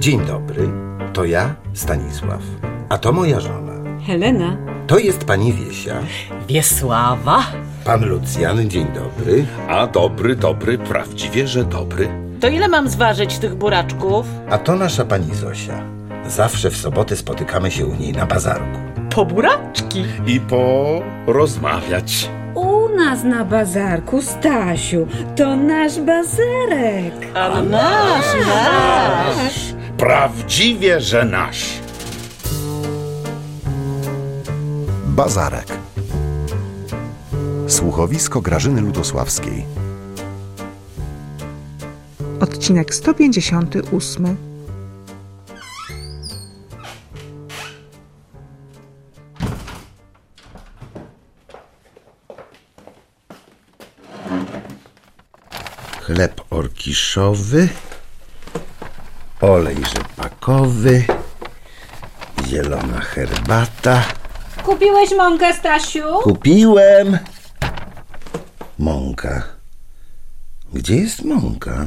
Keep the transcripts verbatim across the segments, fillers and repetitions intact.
Dzień dobry, to ja, Stanisław, a to moja żona. Helena. To jest pani Wiesia. Wiesława. Pan Lucjan, dzień dobry. A dobry, dobry, prawdziwie, że dobry. To ile mam zważyć tych buraczków? A to nasza pani Zosia. Zawsze w soboty spotykamy się u niej na bazarku. Po buraczki. I porozmawiać. U nas na bazarku, Stasiu, to nasz bazarek. A, A nasz, nasz, nasz. Prawdziwie, że nasz. Bazarek. Słuchowisko Grażyny Ludosławskiej. Odcinek sto pięćdziesiąty ósmy. Chleb orkiszowy, olej rzepakowy, zielona herbata. Kupiłeś mąkę, Stasiu? Kupiłem. Mąka. Gdzie jest mąka?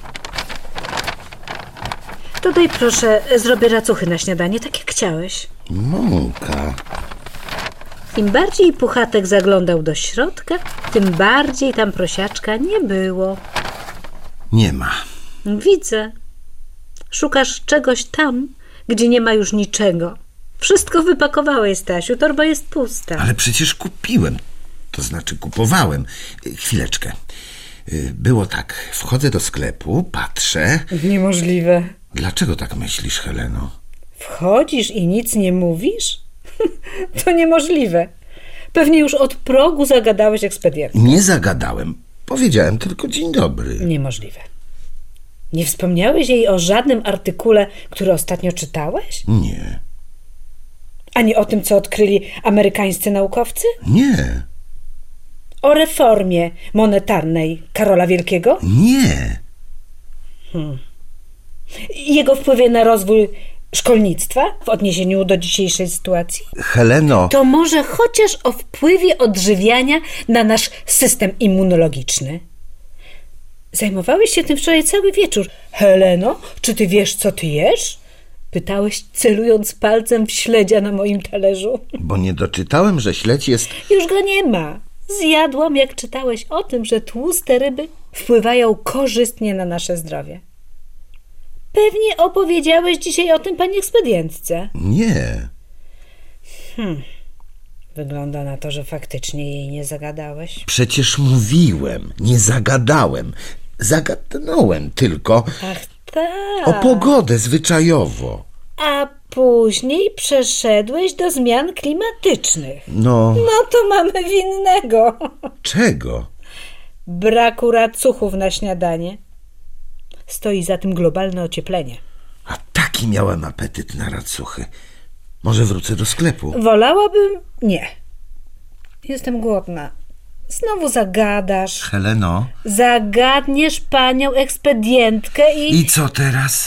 Dodaj proszę, zrobię racuchy na śniadanie, tak jak chciałeś. Mąka. Im bardziej Puchatek zaglądał do środka, tym bardziej tam prosiaczka nie było. Nie ma. Widzę. Szukasz czegoś tam, gdzie nie ma już niczego. Wszystko wypakowałeś, Stasiu, torba jest pusta. Ale przecież kupiłem. To znaczy kupowałem. Chwileczkę. Było tak. Wchodzę do sklepu, patrzę. Niemożliwe. Dlaczego tak myślisz, Heleno? Wchodzisz i nic nie mówisz? To niemożliwe. Pewnie już od progu zagadałeś ekspedientkę. Nie zagadałem. Powiedziałem tylko dzień dobry. Niemożliwe. Nie wspomniałeś jej o żadnym artykule, który ostatnio czytałeś? Nie. Ani o tym, co odkryli amerykańscy naukowcy? Nie. O reformie monetarnej Karola Wielkiego? Nie. Hmm. Jego wpływie na rozwój szkolnictwa w odniesieniu do dzisiejszej sytuacji? Heleno... To może chociaż o wpływie odżywiania na nasz system immunologiczny? Zajmowałeś się tym wczoraj cały wieczór. Heleno, czy ty wiesz, co ty jesz? Pytałeś, celując palcem w śledzia na moim talerzu. Bo nie doczytałem, że śledź jest... Już go nie ma. Zjadłam, jak czytałeś o tym, że tłuste ryby wpływają korzystnie na nasze zdrowie. Pewnie opowiedziałeś dzisiaj o tym pani ekspedientce. Nie. Hmm. Wygląda na to, że faktycznie jej nie zagadałeś. Przecież mówiłem, nie zagadałem. Zagadnąłem tylko... Ach tak. O pogodę zwyczajowo. A później przeszedłeś do zmian klimatycznych. No... No to mamy winnego. Czego? Braku racuchów na śniadanie. Stoi za tym globalne ocieplenie. A taki miałem apetyt na racuchy. Może wrócę do sklepu? Wolałabym... Nie. Jestem głodna. Znowu zagadasz. Heleno? Zagadniesz panią ekspedientkę i... I co teraz?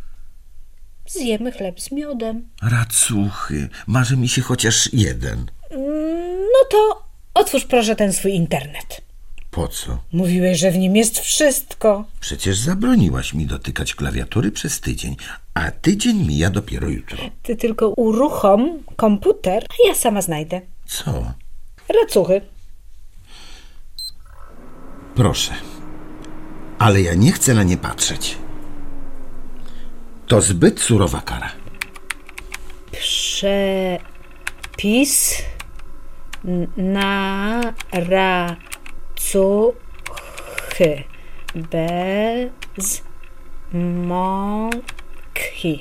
Zjemy chleb z miodem. Racuchy. Marzy mi się chociaż jeden. No to otwórz proszę ten swój internet. Po co? Mówiłeś, że w nim jest wszystko. Przecież zabroniłaś mi dotykać klawiatury przez tydzień, a tydzień mija dopiero jutro. Ty tylko uruchom komputer, a ja sama znajdę. Co? Racuchy. Proszę. Ale ja nie chcę na nie patrzeć. To zbyt surowa kara. Przepis na racuchy bez mąki.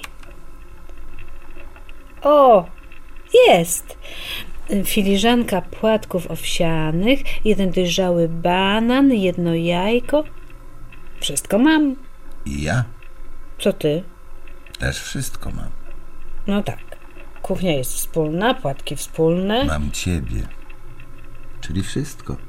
O, jest! Filiżanka płatków owsianych, jeden dojrzały banan, jedno jajko. Wszystko mam. I ja Co ty? też wszystko mam. No tak. Kuchnia jest wspólna, płatki wspólne. Mam ciebie. Czyli wszystko.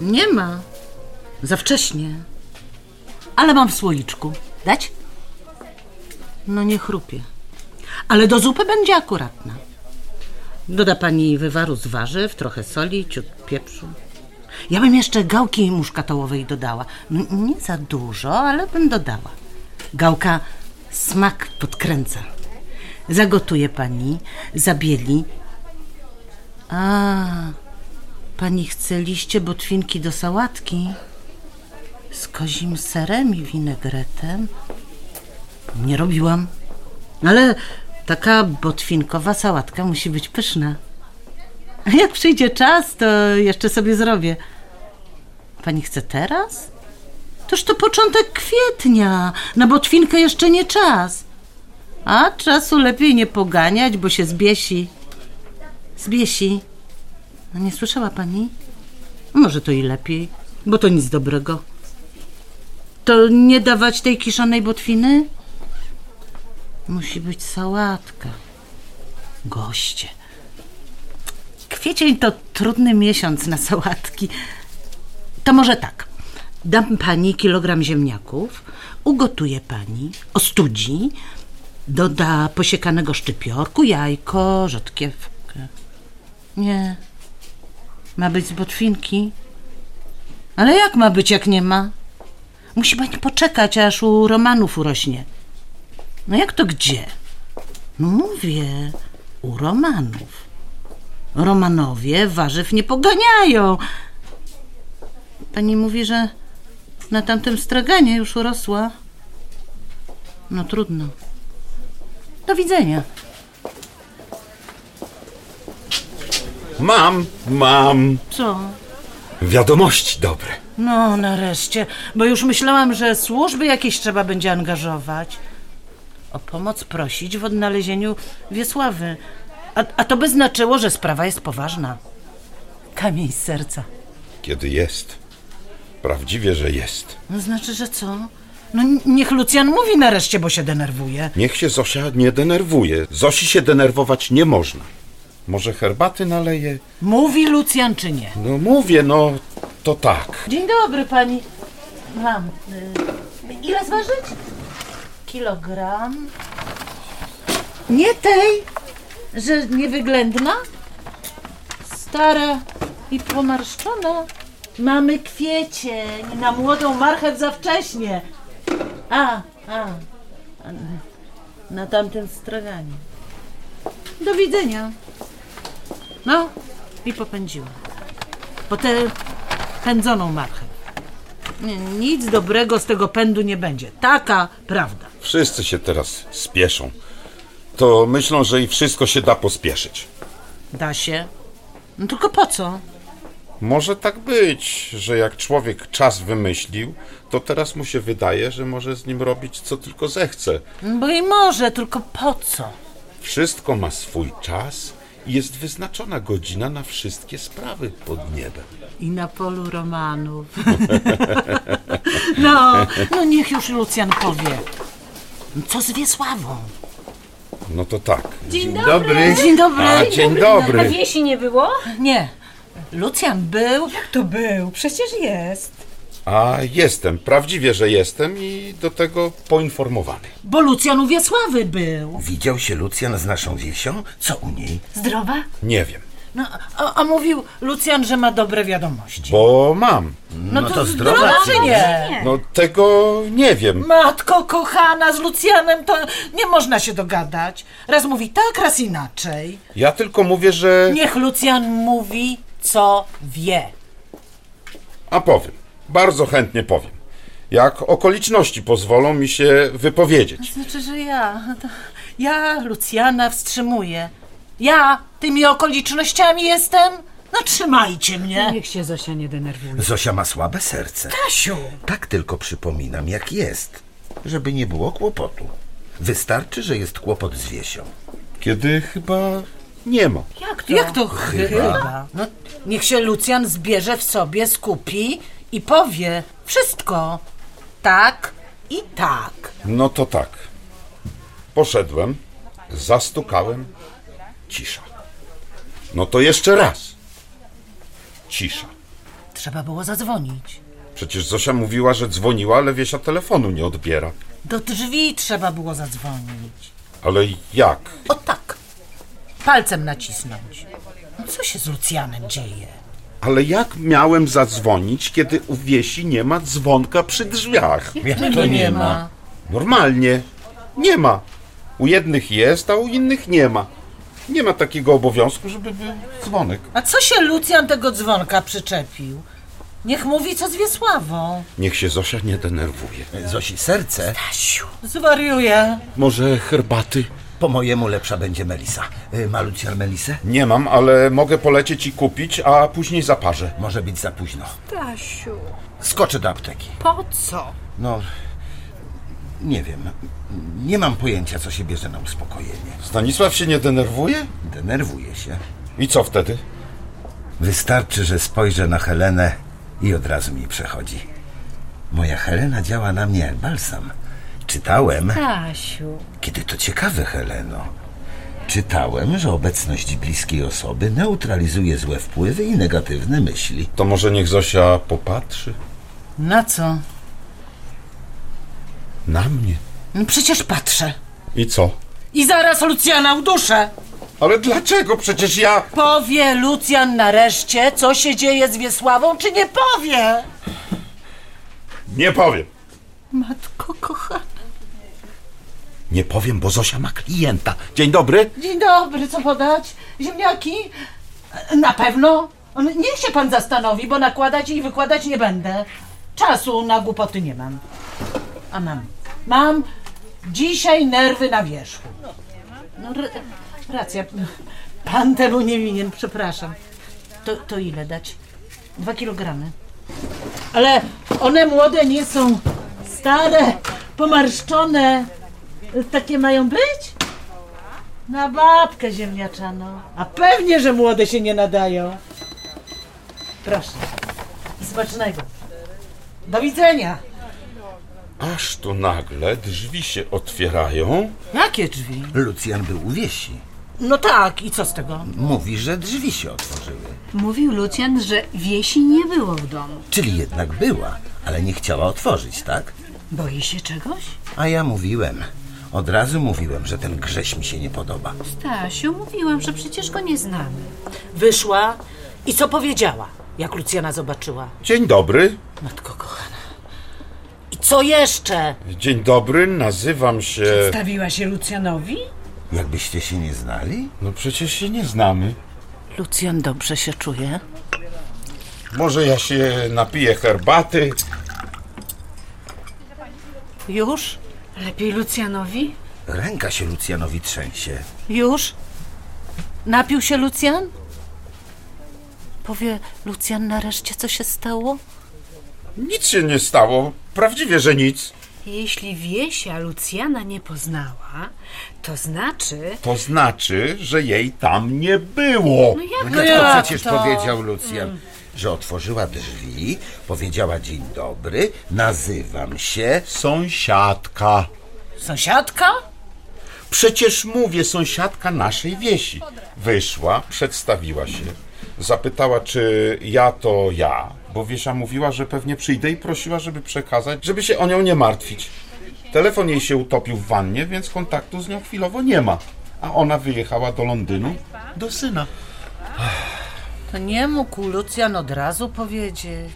Nie ma. Za wcześnie. Ale mam w słoiczku. Dać? No nie chrupie. Ale do zupy będzie akuratna. Doda pani wywaru z warzyw, trochę soli, ciut pieprzu. Ja bym jeszcze gałki muszkatołowej dodała. No, nie za dużo, ale bym dodała. Gałka smak podkręca. Zagotuje pani, zabieli. A, pani chce liście botwinki do sałatki? Z kozim serem i winegretem? Nie robiłam. Ale taka botwinkowa sałatka musi być pyszna. A jak przyjdzie czas, to jeszcze sobie zrobię. Pani chce teraz? Toż to początek kwietnia. Na botwinkę jeszcze nie czas. A czasu lepiej nie poganiać, bo się zbiesi. Zbiesi. No nie słyszała pani? Może to i lepiej, bo to nic dobrego. To nie dawać tej kiszonej botwiny? Musi być sałatka. Goście. Kwiecień to trudny miesiąc na sałatki. To może tak. Dam pani kilogram ziemniaków, ugotuje pani, ostudzi, doda posiekanego szczypiorku, jajko, rzodkiewkę. Nie. Ma być z botwinki. Ale jak ma być, jak nie ma? Musi pani poczekać, aż u Romanów urośnie. No jak to gdzie? No mówię, u Romanów. Romanowie warzyw nie poganiają. Pani mówi, że na tamtym straganie już urosła. No trudno. Do widzenia. Mam, mam Co? wiadomości dobre. No nareszcie, bo już myślałam, że służby jakieś trzeba będzie angażować. O pomoc prosić w odnalezieniu Wiesławy. A, a to by znaczyło, że sprawa jest poważna. Kamień z serca. Kiedy jest. Prawdziwie, że jest. No znaczy, że co? No niech Lucjan mówi nareszcie, bo się denerwuje. Niech się Zosia nie denerwuje. Zosi się denerwować nie można. Może herbaty naleje? Mówi Lucjan czy nie? No mówię, no to tak. Dzień dobry pani. Mam. Y, ile zważyć? Kilogram. Nie tej, że niewyględna? Stara i pomarszczona. Mamy kwiecień, na młodą marchew za wcześnie. A, a, a na tamtym straganie. Do widzenia. No i popędziła. Po tę pędzoną marchew. Nie, nic dobrego z tego pędu nie będzie. Taka prawda. Wszyscy się teraz spieszą. To myślą, że i wszystko się da pospieszyć. Da się. No tylko po co? Może tak być, że jak człowiek czas wymyślił, to teraz mu się wydaje, że może z nim robić co tylko zechce. Bo i może, tylko po co? Wszystko ma swój czas i jest wyznaczona godzina na wszystkie sprawy pod niebem. I na polu Romanów. No, no niech już Lucjan powie. Co z Wiesławą? No to tak. Dzień dobry. Dzień dobry. A, dzień Na dobry. wiesi nie było? Nie, Lucjan był. Jak to był? Przecież jest. A jestem, prawdziwie, że jestem i do tego poinformowany. Bo Lucjan u Wiesławy był. Widział się Lucjan z naszą Wiesią? Co u niej? Zdrowa? Nie wiem, No, a, a mówił Lucjan, że ma dobre wiadomości. bo mam. No, No to, to zdrowa zdrowa czy nie? No tego nie wiem. Matko kochana, z Lucjanem to nie można się dogadać. Raz mówi tak, raz inaczej. Ja tylko mówię, że... Niech Lucjan mówi, co wie. A powiem. Bardzo chętnie powiem. Jak okoliczności pozwolą mi się wypowiedzieć. Znaczy, że ja, to ja Lucjana wstrzymuję. Ja tymi okolicznościami jestem? No trzymajcie mnie. Niech się Zosia nie denerwuje. Zosia ma słabe serce. Kasiu. Tak tylko przypominam, jak jest, żeby nie było kłopotu. Wystarczy, że jest kłopot z Wiesią. Kiedy chyba nie ma. Jak to? Jak to chyba? No, niech się Lucjan zbierze w sobie, skupi i powie wszystko. Tak i tak. No to tak. Poszedłem, zastukałem, cisza. No to jeszcze raz. Cisza. Trzeba było zadzwonić. Przecież Zosia mówiła, że dzwoniła, ale Wiesia telefonu nie odbiera. Do drzwi trzeba było zadzwonić. Ale jak? O tak. Palcem nacisnąć. No co się z Lucjanem dzieje? Ale jak miałem zadzwonić, kiedy u Wiesi nie ma dzwonka przy drzwiach? Jak to nie ma? Normalnie. Nie ma. U jednych jest, a u innych nie ma. Nie ma takiego obowiązku, żeby był dzwonek. A co się Lucjan tego dzwonka przyczepił? Niech mówi co z Wiesławą. Niech się Zosia nie denerwuje. Zosi serce, Stasiu, zwariuje. Może herbaty? po mojemu lepsza będzie Melisa. Y, Ma Lucjan Melisę? Nie mam, ale mogę polecieć i kupić, a później zaparzę. Może być za późno. Stasiu, Skoczę do apteki. po co? No, nie wiem. Nie mam pojęcia, co się bierze na uspokojenie. Stanisław się nie denerwuje? Denerwuję się. I co wtedy? Wystarczy, że spojrzę na Helenę i od razu mi przechodzi. Moja Helena działa na mnie jak balsam. Czytałem... Stasiu. Kiedy to ciekawe, Heleno. Czytałem, że obecność bliskiej osoby neutralizuje złe wpływy i negatywne myśli. To może niech Zosia popatrzy Na co? na mnie. No przecież patrzę. I co? I zaraz Lucjana uduszę. Ale dlaczego? Przecież ja... Powie Lucjan nareszcie, co się dzieje z Wiesławą, czy nie powie? Nie powiem. Matko kochana. Nie powiem, bo Zosia ma klienta. Dzień dobry. Dzień dobry, co podać? Ziemniaki? Na pewno. Niech się pan zastanowi, bo nakładać i wykładać nie będę. Czasu na głupoty nie mam. A mam. Mam dzisiaj nerwy na wierzchu. No r- racja. Pan temu nie winien, przepraszam. To, to ile dać? Dwa kilogramy. Ale one młode nie są. Stare, pomarszczone. Takie mają być? Na babkę ziemniaczano. A pewnie, że młode się nie nadają. Proszę. Smacznego. Do widzenia. Aż tu nagle drzwi się otwierają. Jakie drzwi? Lucjan był u Wiesi. No tak, i co z tego? Mówi, że drzwi się otworzyły. Mówił Lucjan, że Wiesi nie było w domu. Czyli jednak była, ale nie chciała otworzyć, tak? Boi się czegoś? A ja mówiłem. Od razu mówiłem, że ten Grześ mi się nie podoba. Stasiu, mówiłam, że przecież go nie znamy. Wyszła i co powiedziała, jak Lucjana zobaczyła? Dzień dobry. Matko kochana. I co jeszcze? Dzień dobry, nazywam się... Stawiła się Lucjanowi? Jakbyście się nie znali? No przecież się nie znamy. Lucjan dobrze się czuje? Może ja się napiję herbaty? Już? Lepiej Lucjanowi? Ręka się Lucjanowi trzęsie. Już? Napił się Lucjan? Powie Lucjan nareszcie, co się stało? Nic się nie stało. Prawdziwie, że nic. Jeśli Wiesia Lucjana nie poznała, to znaczy... To znaczy, że jej tam nie było. No jak No to? to przecież powiedział Lucjan, że otworzyła drzwi, powiedziała dzień dobry, nazywam się... Sąsiadka. Sąsiadka? Przecież mówię, sąsiadka naszej Wiesi. Wyszła, przedstawiła się. Zapytała, czy ja to ja, bo Wiesia mówiła, że pewnie przyjdę i prosiła, żeby przekazać, żeby się o nią nie martwić. Telefon jej się utopił w wannie, więc kontaktu z nią chwilowo nie ma. A ona wyjechała do Londynu do syna. To nie mógł Lucjan od razu powiedzieć.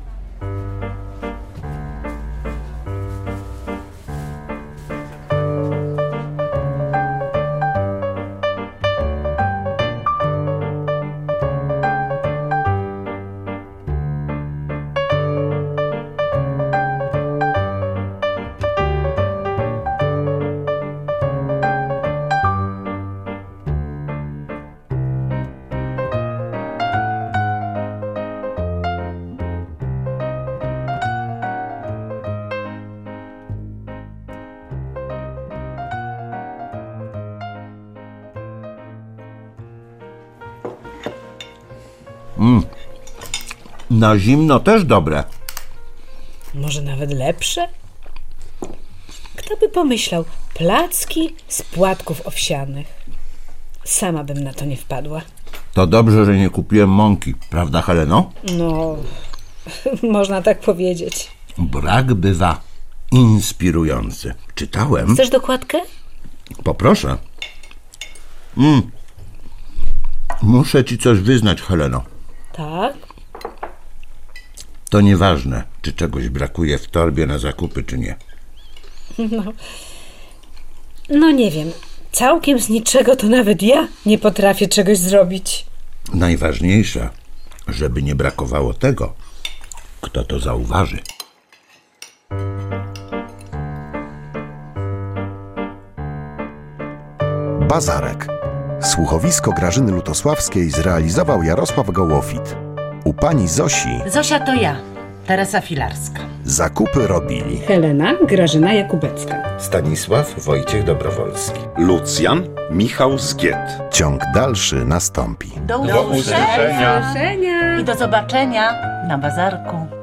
Na zimno też dobre. Może nawet lepsze? Kto by pomyślał, placki z płatków owsianych. Sama bym na to nie wpadła. To dobrze, że nie kupiłem mąki, prawda, Heleno? No, Można tak powiedzieć. Brak bywa inspirujący. Czytałem... Chcesz dokładkę? Poproszę. Mm. Muszę ci coś wyznać, Heleno. Tak. To nieważne, czy czegoś brakuje w torbie na zakupy, czy nie. No, no nie wiem. Całkiem z niczego to nawet ja nie potrafię czegoś zrobić. Najważniejsze, żeby nie brakowało tego, kto to zauważy. Bazarek. Słuchowisko Grażyny Lutosławskiej zrealizował Jarosław Gołofit. U pani Zosi Zosia to ja, Teresa Filarska. zakupy robili Helena Grażyna Jakubecka. Stanisław Wojciech Dobrowolski. Lucjan Michał Zgiet. Ciąg dalszy nastąpi. Do Do usłyszenia. I do zobaczenia na bazarku.